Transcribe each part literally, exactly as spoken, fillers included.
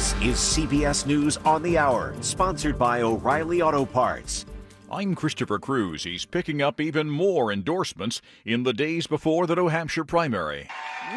This is C B S News on the Hour, sponsored by O'Reilly Auto Parts. I'm Christopher Cruz. He's picking up even more endorsements in the days before the New Hampshire primary.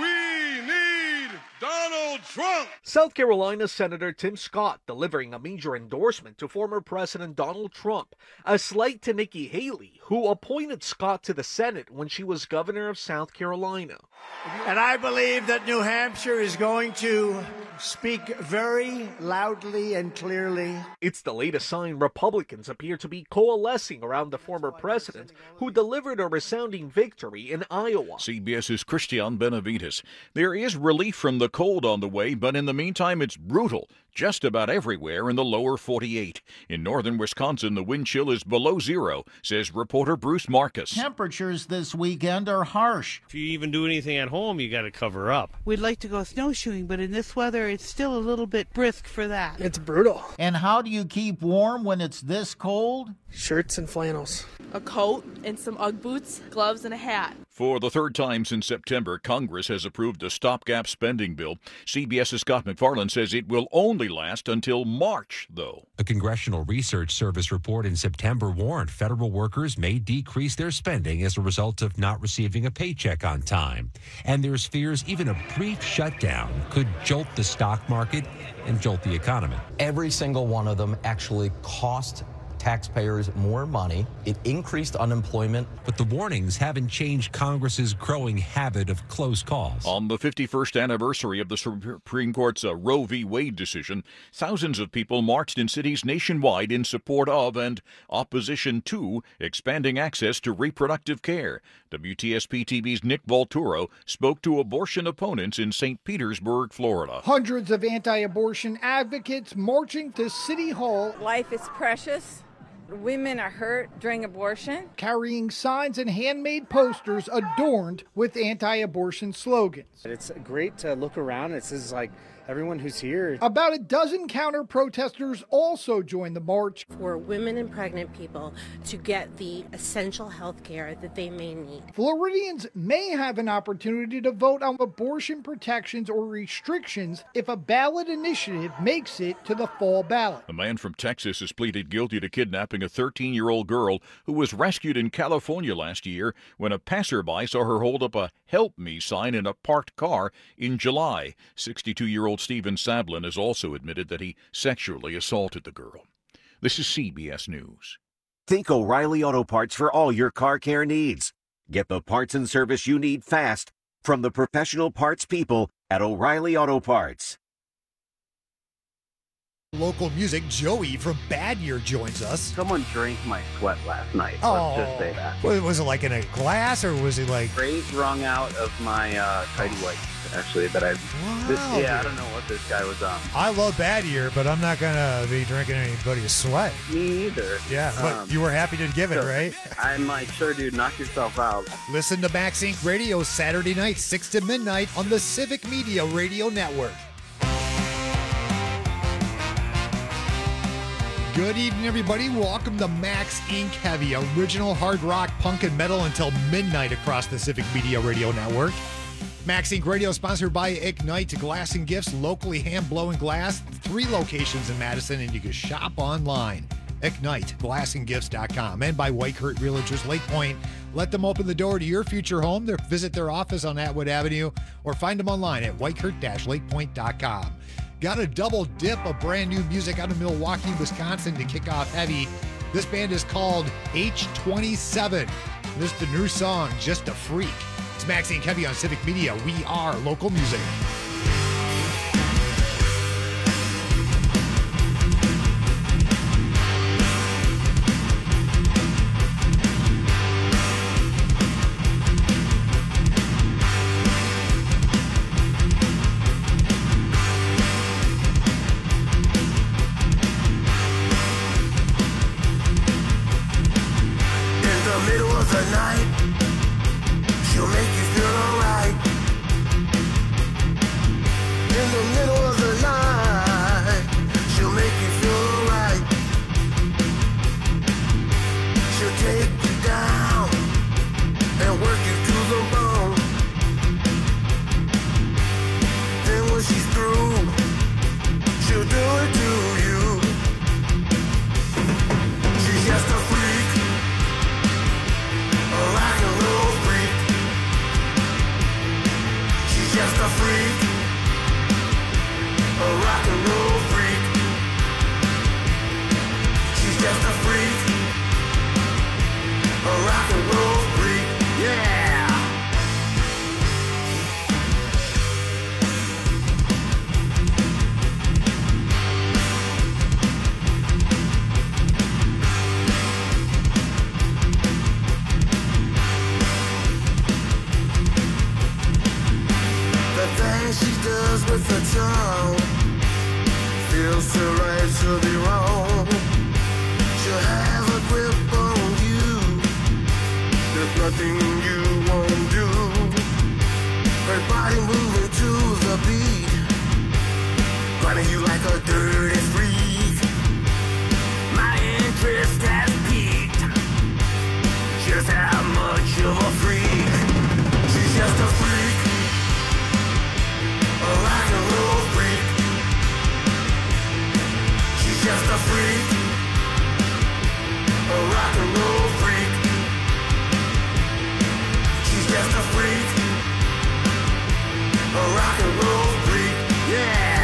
We need Donald Trump! South Carolina Senator Tim Scott delivering a major endorsement to former President Donald Trump, a slight to Nikki Haley, who appointed Scott to the Senate when she was governor of South Carolina. And I believe that New Hampshire is going to speak very loudly and clearly. It's the latest sign Republicans appear to be coalescing around the former president, who delivered a resounding victory in Iowa. CBS's Christian Benavides. There is relief from the cold on the way, but in the meantime, it's brutal just about everywhere in the lower forty-eight. In northern Wisconsin, the wind chill is below zero, says reporter Bruce Marcus. Temperatures this weekend are harsh. If you even do anything at home, you got to cover up. We'd like to go snowshoeing, but in this weather, it's still a little bit brisk for that. It's brutal. And how do you keep warm when it's this cold? Shirts and flannels. A coat and some Ugg boots, gloves, and a hat. For the third time since September, Congress has approved a stopgap spending bill. CBS's Scott McFarland says it will only last until March, though. A Congressional Research Service report in September warned federal workers may decrease their spending as a result of not receiving a paycheck on time. And there's fears even a brief shutdown could jolt the stock market and jolt the economy. Every single one of them actually cost taxpayers more money. It increased unemployment. But the warnings haven't changed Congress's growing habit of close calls. On the fifty-first anniversary of the Supreme Court's uh, Roe v. Wade decision, thousands of people marched in cities nationwide in support of and opposition to expanding access to reproductive care. W T S P T V's Nick Volturo spoke to abortion opponents in Saint Petersburg, Florida. Hundreds of anti-abortion advocates marching to City Hall. Life is precious. Women are hurt during abortion. Carrying signs and handmade posters adorned with anti-abortion slogans. It's great to look around. It's just like everyone who's here. About a dozen counter-protesters also joined the march. For women and pregnant people to get the essential health care that they may need. Floridians may have an opportunity to vote on abortion protections or restrictions if a ballot initiative makes it to the fall ballot. A man from Texas has pleaded guilty to kidnapping a thirteen-year-old girl who was rescued in California last year when a passerby saw her hold up a "Help Me" sign in a parked car in July. sixty-two-year-old Stephen Sablin has also admitted that he sexually assaulted the girl. This is C B S News. Think O'Reilly Auto Parts for all your car care needs. Get the parts and service you need fast from the professional parts people at O'Reilly Auto Parts. Local music, Joey from Bad Year joins us. Someone drank my sweat last night. Oh. Let's just say that. Was it like in a glass or was it like... Straight wrung out of my uh, tidy whites, actually, that I... Wow. This, yeah, I don't know what this guy was on. I love Bad Year, but I'm not going to be drinking anybody's sweat. Me either. Yeah, but um, you were happy to give it, so right? I'm like, sure, dude, knock yourself out. Listen to Max Inc Radio Saturday night, six to midnight on the Civic Media Radio Network. Good evening, everybody. Welcome to Max Incorporated. Heavy, original hard rock, punk, and metal until midnight across the Civic Media Radio Network. Max Incorporated Radio sponsored by Ignite Glass and Gifts, locally hand-blowing glass, three locations in Madison, and you can shop online. Ignite Glass and Gifts dot com, and by Whitehurt Realtors Lake Point. Let them open the door to your future home. Visit their office on Atwood Avenue or find them online at whitehurt dash lake point dot com. Got a double dip of brand new music out of Milwaukee, Wisconsin to kick off heavy. This band is called H twenty-seven. This is the new song, Just a Freak. It's Maxine Heavy on Civic Media. We are local music. She's through. She'll strong. Feels too right to be wrong. She'll have a grip on you. There's nothing you won't do. Her body moving to the beat, grinding you like a dirty freak. My interest has peaked. Just how much of a freak. She's just a freak, a rock and roll freak. She's just a freak, a rock and roll freak. She's just a freak, a rock and roll freak. Yeah.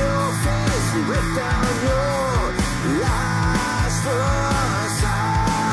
Rip down your lies for a sign.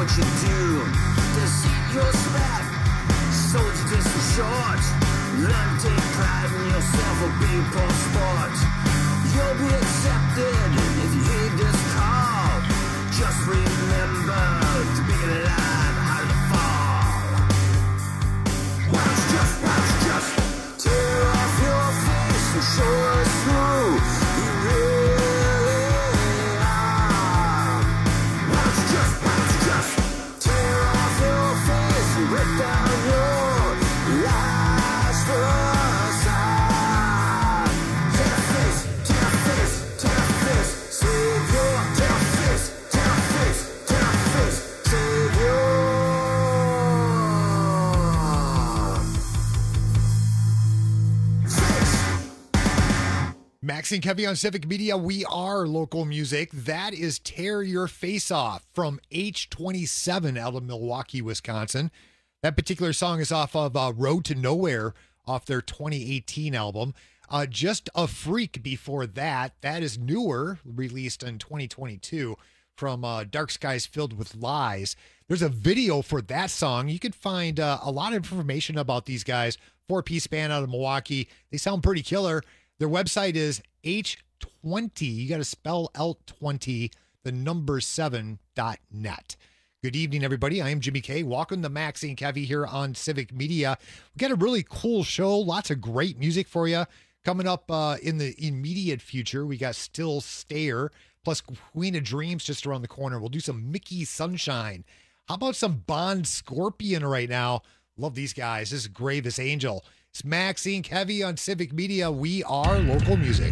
what you do to seek your spec. Soldier distance short. Learn to take pride in yourself or be poor sport. You'll be accepted if you heed this call. Just remember to be alive how you fall. Why don't you just, why don't you just tear off your face and show us who you really are. Why don't you just, why don't you just tear off your face and rip down your lies for us. Tear a face, tear a face, tear a face, save your, tear a face, tear a face, tear a face, save your. Max and Kevy on Civic Media. We are local music. That is Tear Your Face Off from H twenty-seven out of Milwaukee, Wisconsin. That particular song is off of uh, Road to Nowhere off their twenty eighteen album. Uh, Just a Freak before that. That is newer, released in twenty twenty-two from uh, Dark Skies Filled with Lies. There's a video for that song. You could find uh, a lot of information about these guys. Four-piece band out of Milwaukee. They sound pretty killer. Their website is H twenty. You got to spell L twenty, the number seven dot net. Good evening, everybody. I am Jimmy K. Welcome to Maxie and Kevy here on Civic Media. We got a really cool show. Lots of great music for you. Coming up uh, in the immediate future, we got Still Stare, plus Queen of Dreams just around the corner. We'll do some Mickey Sunshine. How about some Bond Scorpion right now? Love these guys. This is Gravest Angel. It's Maxie and Kevy on Civic Media. We are local music.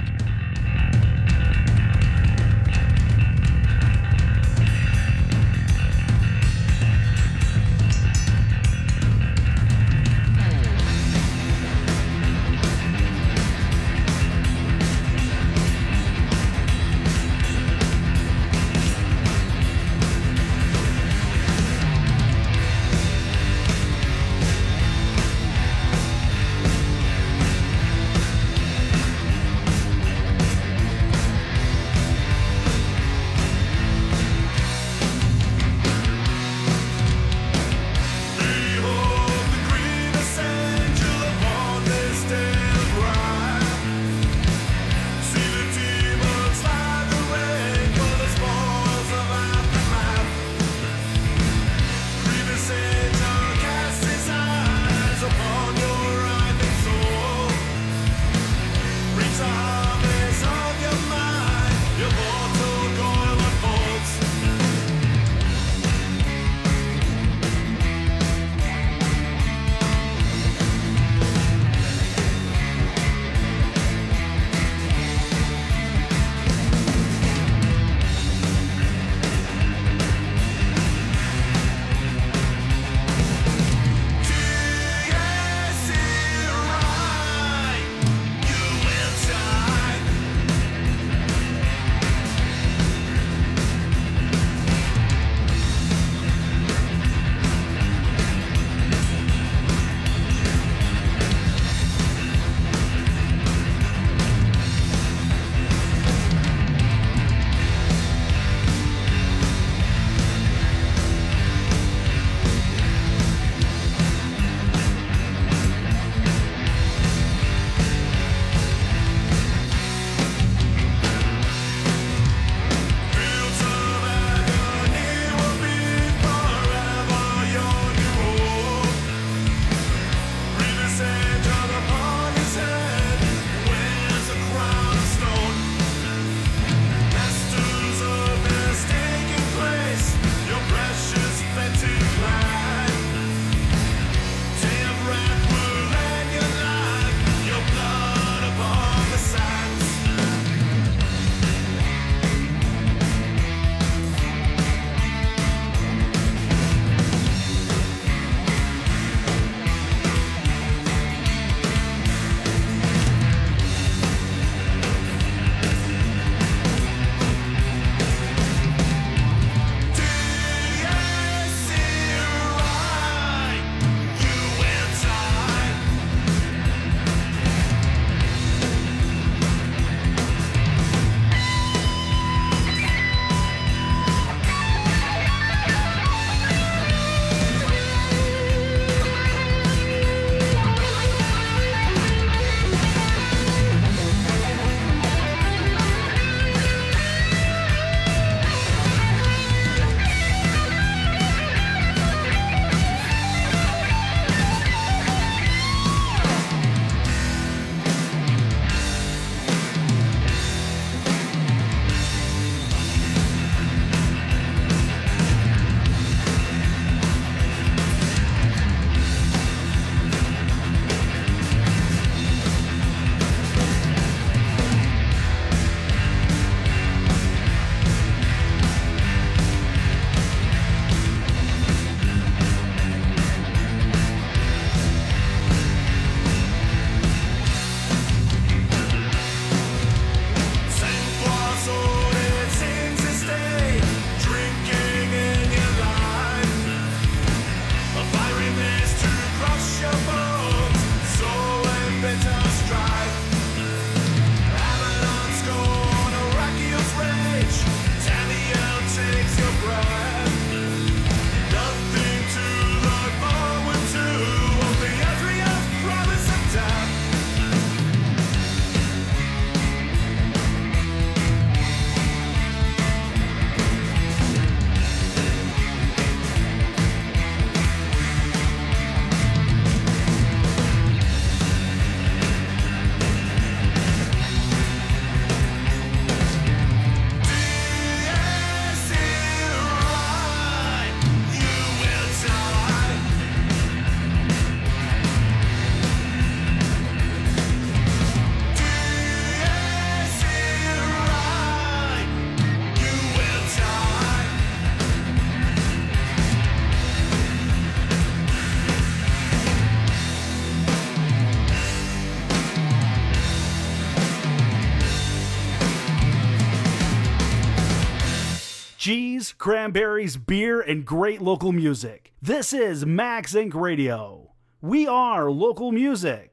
cheese, cranberries, beer, and great local music. This is Max Inc Radio. We are local music.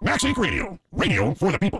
Max Inc Radio. Radio for the people.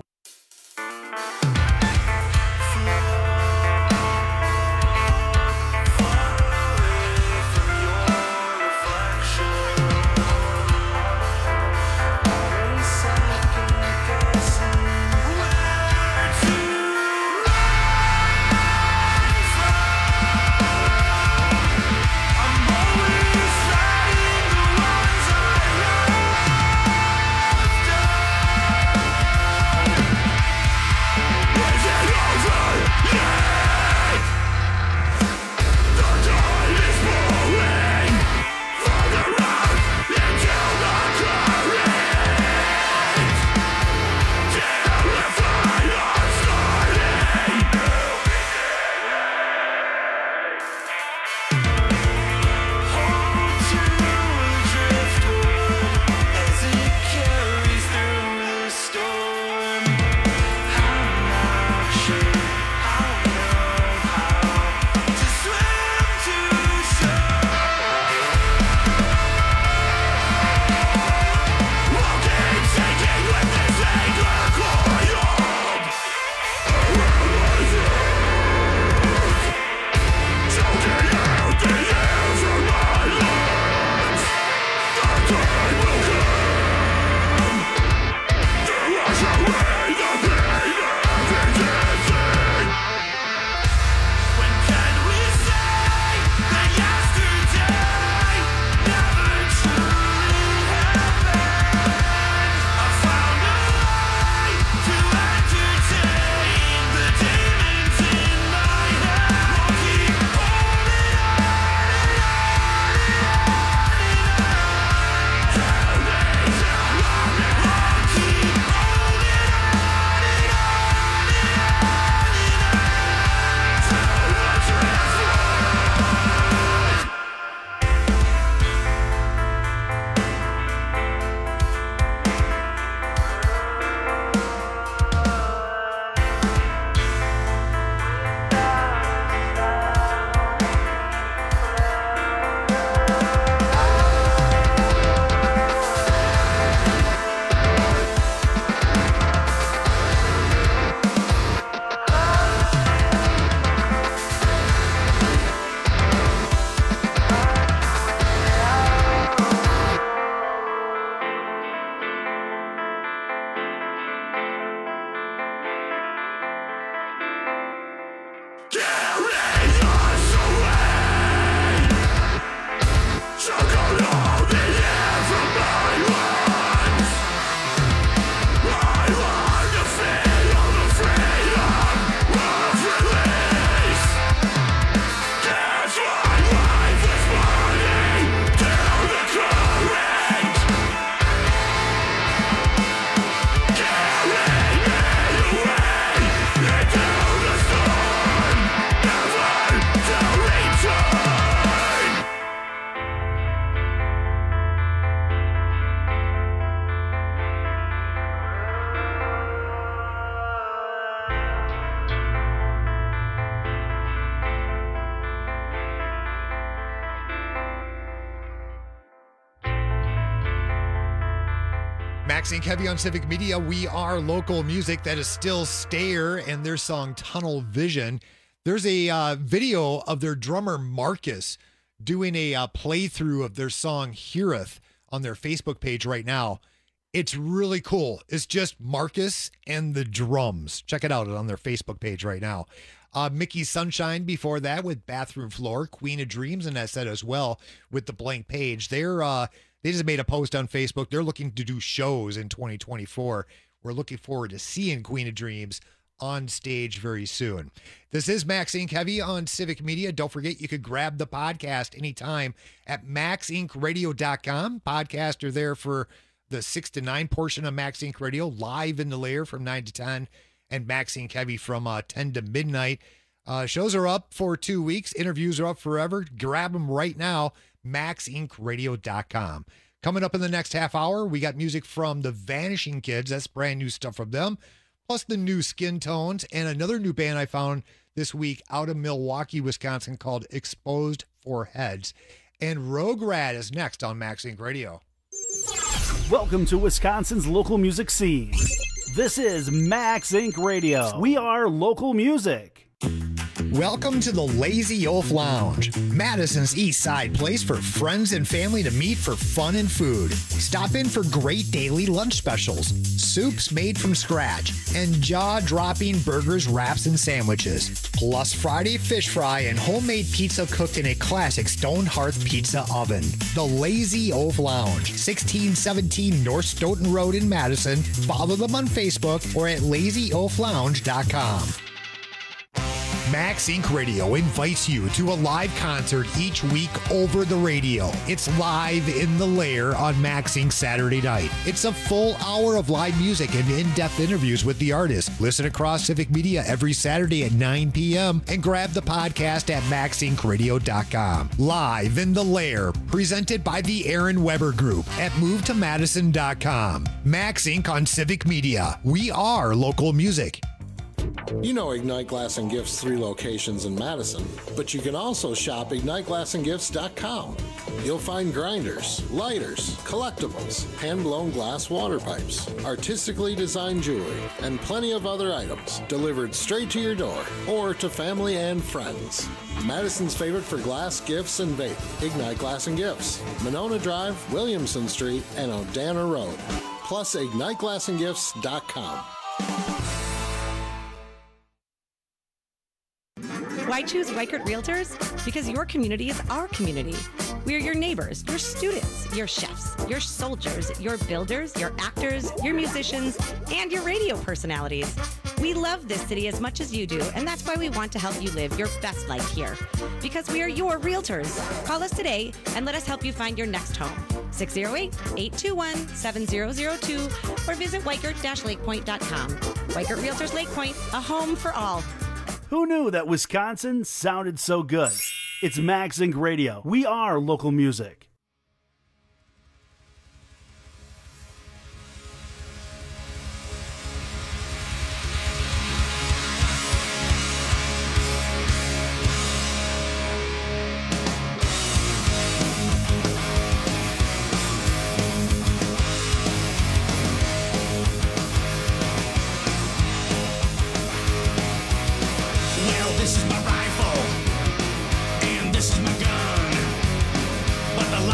Max Inc Heavy on Civic Media. We are local music. That is still Stayer and their song Tunnel Vision. There's a uh, video of their drummer Marcus doing a uh, playthrough of their song Heareth on their Facebook page right now. It's really cool. It's just Marcus and the drums. Check it out on their Facebook page right now. Uh, Mickey Sunshine before that with Bathroom Floor, Queen of Dreams, and that said as well with the Blank Page. They're uh, they just made a post on Facebook. They're looking to do shows in twenty twenty-four. We're looking forward to seeing Queen of Dreams on stage very soon. This is Max Inc Heavy on Civic Media. Don't forget you could grab the podcast anytime at max inc radio dot com. Podcasts are there for the six to nine portion of Max Inc Radio, live in the lair from nine to ten, and Max Inc Heavy from uh, ten to midnight. Uh, shows are up for two weeks. Interviews are up forever. Grab them right now, max inc radio dot com. Coming up in the next half hour, we got music from the Vanishing Kids. That's brand new stuff from them. Plus the new Skin Tones and another new band I found this week out of Milwaukee, Wisconsin called Exposed for Heads. And Rogue Rat is next on Max Inc Radio. Welcome to Wisconsin's local music scene. This is Max Incorporated. Radio. We are local music. Welcome to the Lazy Oaf Lounge, Madison's East Side place for friends and family to meet for fun and food. Stop in for great daily lunch specials, soups made from scratch, and jaw-dropping burgers, wraps, and sandwiches. Plus Friday fish fry and homemade pizza cooked in a classic stone hearth pizza oven. The Lazy Oaf Lounge, sixteen seventeen North Stoughton Road in Madison. Follow them on Facebook or at lazy oaf lounge dot com. Max Incorporated. Radio invites you to a live concert each week over the radio. It's Live in the Lair on Max Incorporated. Saturday night. It's a full hour of live music and in-depth interviews with the artists. Listen across Civic Media every Saturday at nine p.m. and grab the podcast at max inc radio dot com. Live in the Lair, presented by the Aaron Weber Group at move to madison dot com. Max Incorporated on Civic Media. We are local music. You know Ignite Glass and Gifts' three locations in Madison, but you can also shop ignite glass and gifts dot com. You'll find grinders, lighters, collectibles, hand-blown glass water pipes, artistically designed jewelry, and plenty of other items delivered straight to your door or to family and friends. Madison's favorite for glass, gifts, and vape, Ignite Glass and Gifts, Monona Drive, Williamson Street, and Odana Road. Plus ignite glass and gifts dot com. Why choose Weichert Realtors? Because your community is our community. We are your neighbors, your students, your chefs, your soldiers, your builders, your actors, your musicians, and your radio personalities. We love this city as much as you do, and that's why we want to help you live your best life here. Because we are your realtors. Call us today and let us help you find your next home. six oh eight, eight two one, seven oh oh two or visit weichert dash lake point dot com. Weichert Realtors Lake Point, a home for all. Who knew that Wisconsin sounded so good? It's Max Incorporated. Radio. We are local music. This is my rifle, and this is my gun. But the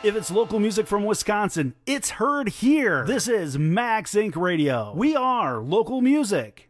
If it's local music from Wisconsin, it's heard here. This is Max Inc Radio. We are local music.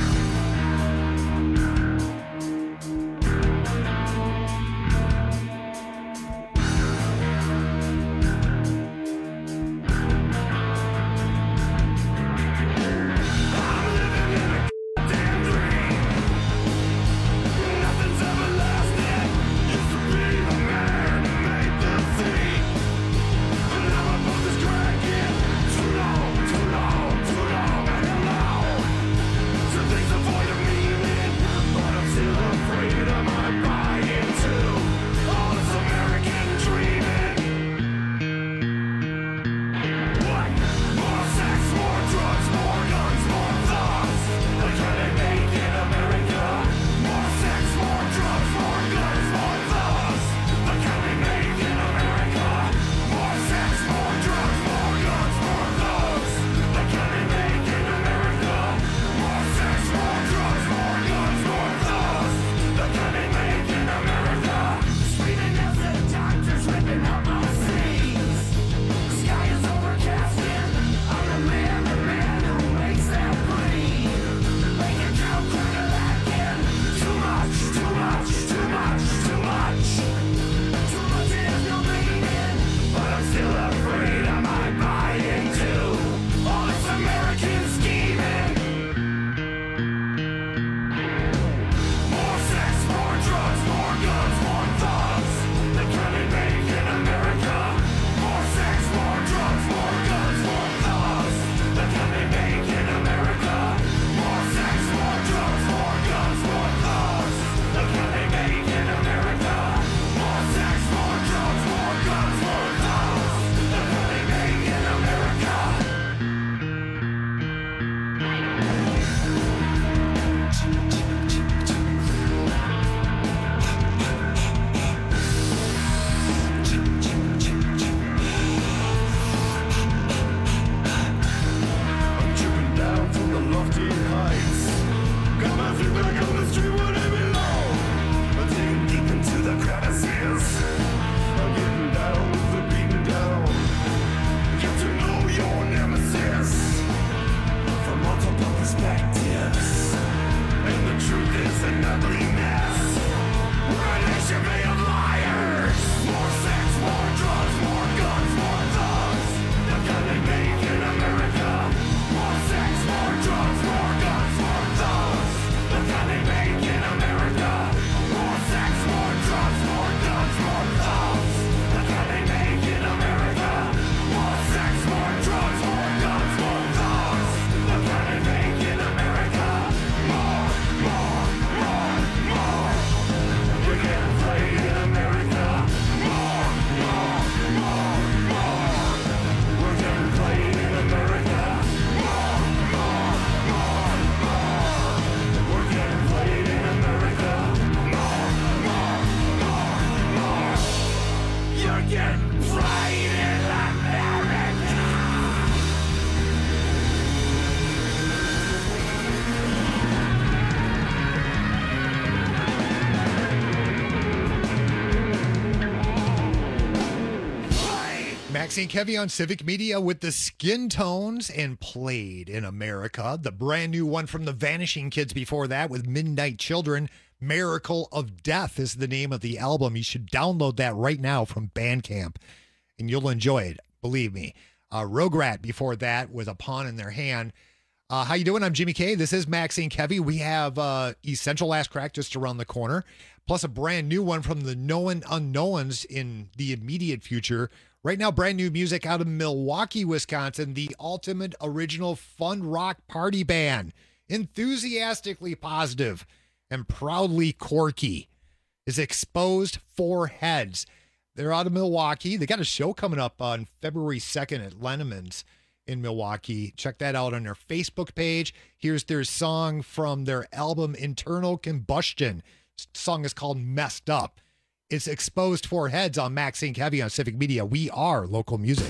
Maxine Kevy on Civic Media with the Skin Tones and Played in America. The brand new one from the Vanishing Kids before that with Midnight Children. Miracle of Death is the name of the album. You should download that right now from Bandcamp and you'll enjoy it. Believe me. Uh, Rograt before that with A Pawn in Their Hand. Uh, how you doing? I'm Jimmy K. This is Maxine Kevy. We have uh, Essential Last Crack just around the corner, plus a brand new one from the Known Unknowns in the immediate future. Right now, brand new music out of Milwaukee, Wisconsin, the ultimate original fun rock party band. Enthusiastically positive and proudly quirky is Exposed Four Heads. They're out of Milwaukee. They got a show coming up on February second at Lennemann's in Milwaukee. Check that out on their Facebook page. Here's their song from their album Internal Combustion. The song is called Messed Up. It's Exposed Four Heads on Maxine Kevy on Civic Media. We are local music.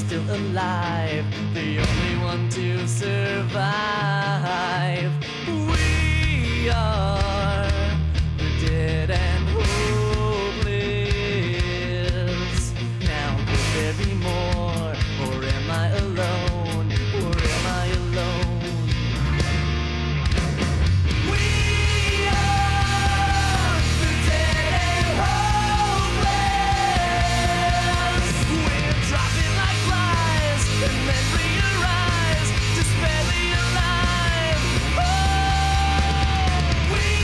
still alive, the only one to survive. We are the dead and hopeless. Now will there be more, or am I alone, or am I alone? We are the dead and hopeless. We're dropping like flies, and then rearise, just barely alive. Oh, we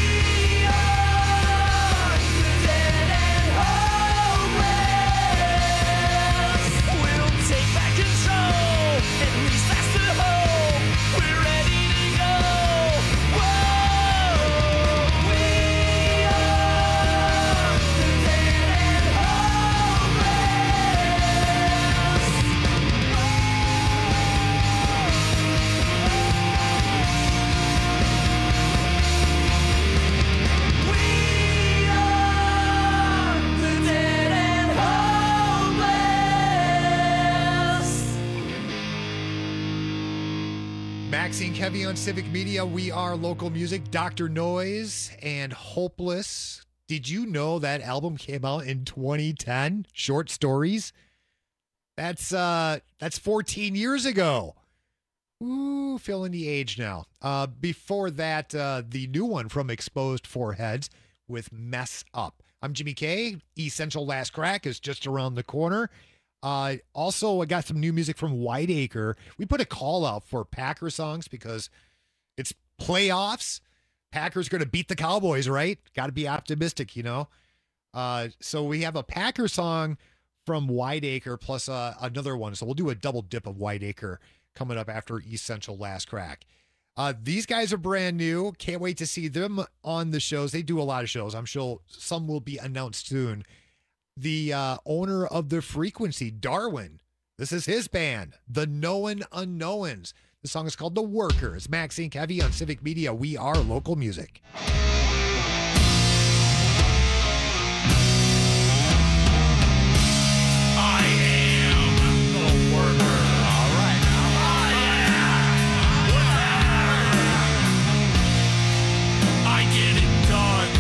are the dead and hopeless. We'll take back control, at least that's the hope. We're ready to go. Whoa, we are the dead and We are the dead and hopeless. Maxine Kevy on Civic Media. We are local music. Doctor Noise and Hopeless. Did you know that album came out in twenty ten? Short Stories. That's uh that's fourteen years ago. Ooh, feeling the age now. Uh, before that, uh, the new one from Exposed Foreheads with Mess Up. I'm Jimmy K. Essential Last Crack is just around the corner. Uh, also, I got some new music from Whiteacre. We put a call out for Packer songs because it's playoffs. Packers going to beat the Cowboys, right? Got to be optimistic, you know? Uh, so we have a Packer song from Whiteacre plus uh, another one. So we'll do a double dip of Whiteacre coming up after Essential Last Crack. Uh, these guys are brand new. Can't wait to see them on the shows. They do a lot of shows. I'm sure some will be announced soon. The uh, owner of The Frequency, Darwin. This is his band, The Known Unknowns. The song is called The Workers. Maxine Kevy on Civic Media. We are local music. I am the worker. All right now. I get it done.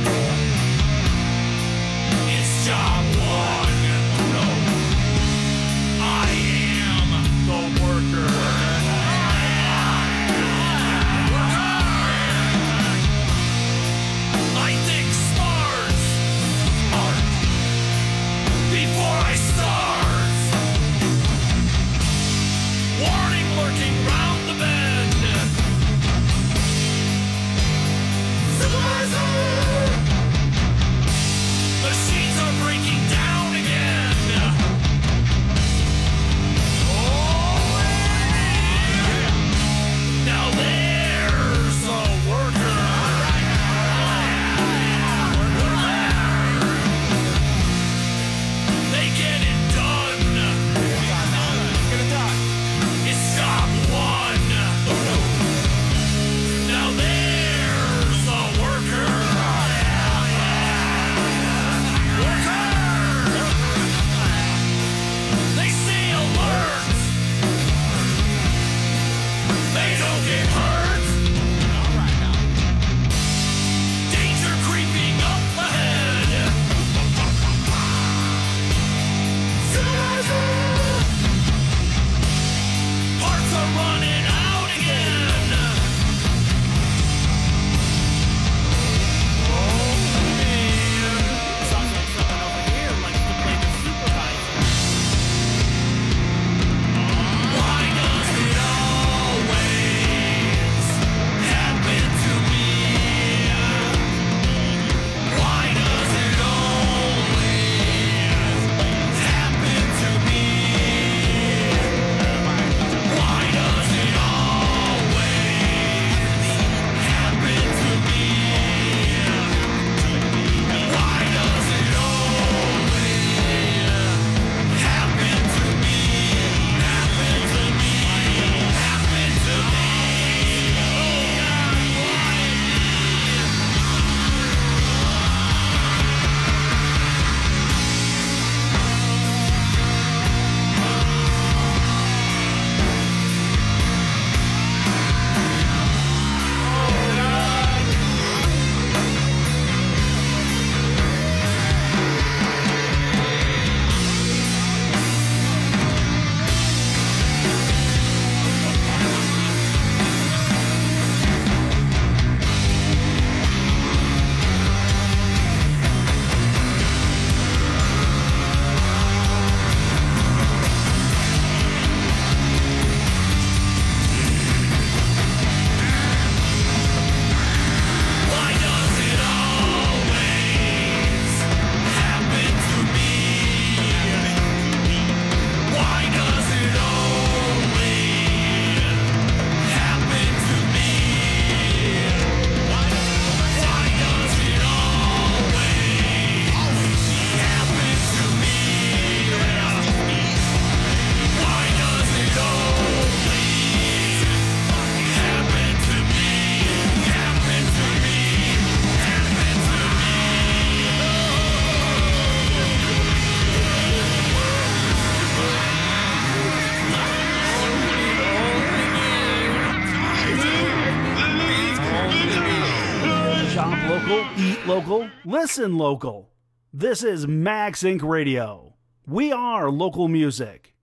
It's job one. No. I am the worker. local, eat local, listen local. This is Max Inc Radio. We are local music.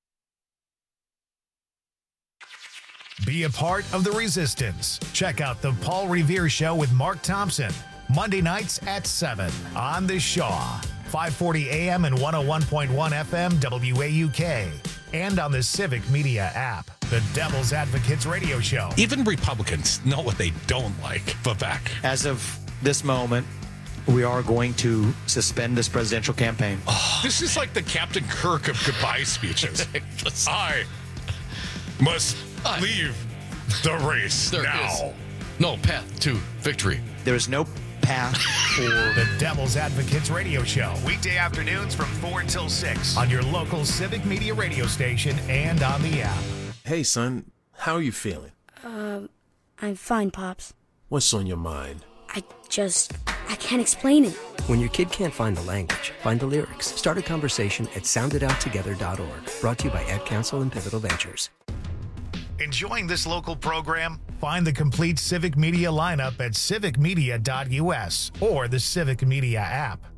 Be a part of the resistance. Check out the Paul Revere Show with Mark Thompson, Monday nights at seven on the Shaw, five forty A M and one oh one point one F M W A U K, and on the Civic Media app. The Devil's Advocates Radio Show. Even Republicans know what they don't like. Vivek. As of this moment, we are going to suspend this presidential campaign. Oh, this is like the Captain Kirk of goodbye speeches. I must I, leave the race there now. Is no path to victory. There is no path for the Devil's Advocates Radio Show. Weekday afternoons from four until six on your local Civic Media radio station and on the app. Hey, son, how are you feeling? Um, I'm fine, Pops. What's on your mind? I just, I can't explain it. When your kid can't find the language, find the lyrics. Start a conversation at sound it out together dot org. Brought to you by Ad Council and Pivotal Ventures. Enjoying this local program? Find the complete Civic Media lineup at civic media dot U S or the Civic Media app.